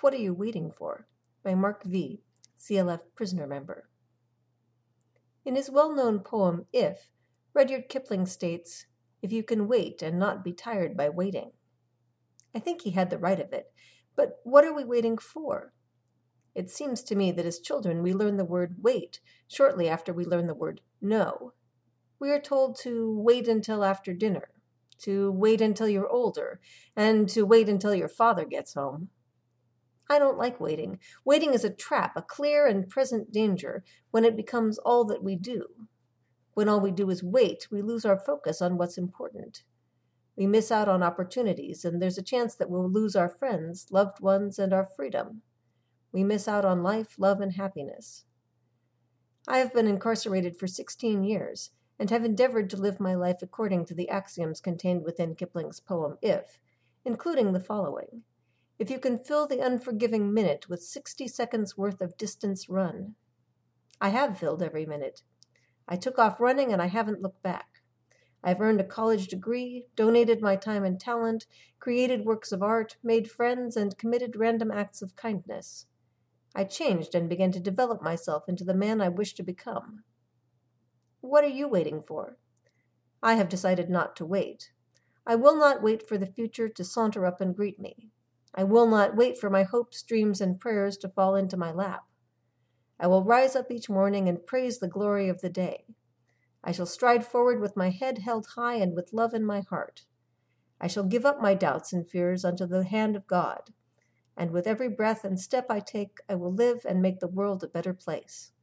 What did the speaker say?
What Are You Waiting For? By Mark V., CLF prisoner member. In his well-known poem, If, Rudyard Kipling states, "If you can wait and not be tired by waiting." I think he had the right of it, but what are we waiting for? It seems to me that as children we learn the word wait shortly after we learn the word no. We are told to wait until after dinner, to wait until you're older, and to wait until your father gets home. I don't like waiting. Waiting is a trap, a clear and present danger when it becomes all that we do. When all we do is wait, we lose our focus on what's important. We miss out on opportunities, and there's a chance that we'll lose our friends, loved ones, and our freedom. We miss out on life, love, and happiness. I have been incarcerated for 16 years and have endeavored to live my life according to the axioms contained within Kipling's poem If, including the following. If you can fill the unforgiving minute with 60 seconds worth of distance run. I have filled every minute. I took off running and I haven't looked back. I've earned a college degree, donated my time and talent, created works of art, made friends, and committed random acts of kindness. I changed and began to develop myself into the man I wish to become. What are you waiting for? I have decided not to wait. I will not wait for the future to saunter up and greet me. I will not wait for my hopes, dreams, and prayers to fall into my lap. I will rise up each morning and praise the glory of the day. I shall stride forward with my head held high and with love in my heart. I shall give up my doubts and fears unto the hand of God. And with every breath and step I take, I will live and make the world a better place.